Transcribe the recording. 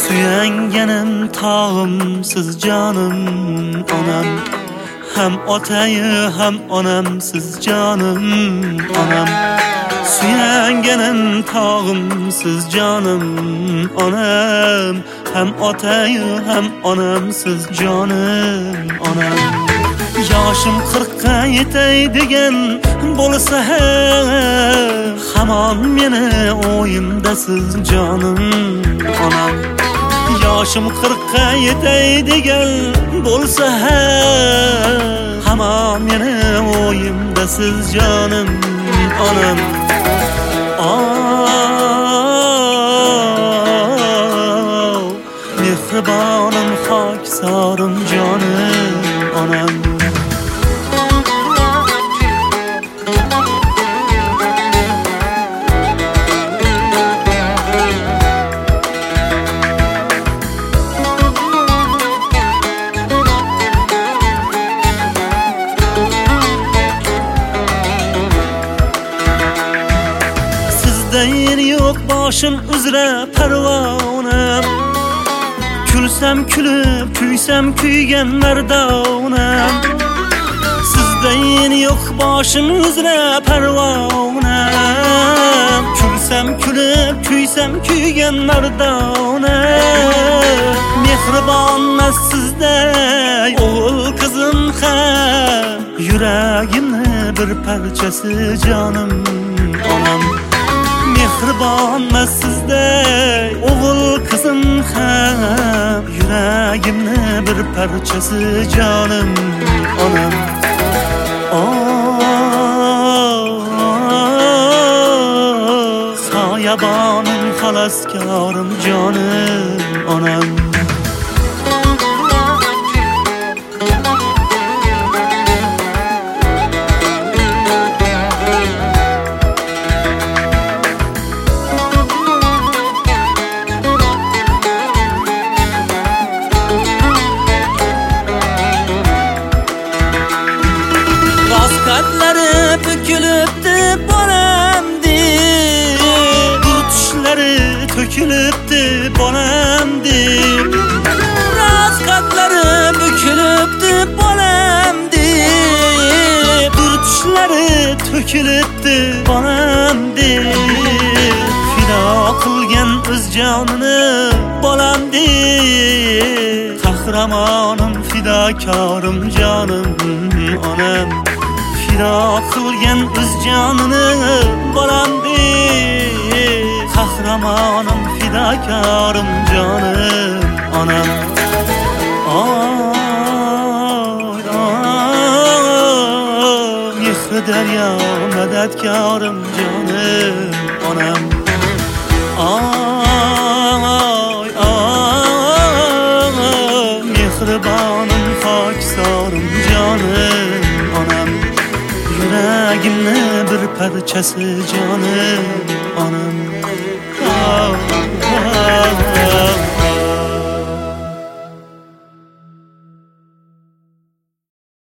Suyanganim tağımsiz canım onam, hem otayı hem onamsiz canım onam. Suyanganim tağımsiz canım onam, hem otayı hem onamsiz canım onam. Yaşım 40'a yetay degan bo'lsa hamon meni o'yimdasiz canım onam. Yaşım 40'a yetay degan bo'lsa hamon meni o'yimdasiz canım onam. Mehribonim xoksorim canım onam. Sizden yok başım üzere pervanam, külsem külüp küysem kuygan merdonam. Sizden yok başım üzere pervanam, külsem külüp küysem kuygan merdonam. Mehribonmas sizday o'g'il qizim ham, yuragimni bir parchasi canım onam. Mehribonmas sizday o'g'il qizim ham, yuragimni bir parchasi canım onam. Soyabonim xaloskorim canım onam. Qatlari bükülüpti bolamdi, tutuşları tökülüpti bolamdi. Qatlari bükülüpti bolamdi, tutuşları tökülüpti bolamdi. Fido qilgan o'z jonini bolamdi, qahramonim fidokorim canım onam. Fido qilgan o'z jonini bolamdi, qahramonim fidokorim canım onam. Mehri daryo madadkorim canım onam. Mehribonim xoksorim canım onam. Yuragimni bir parchasi canım onam.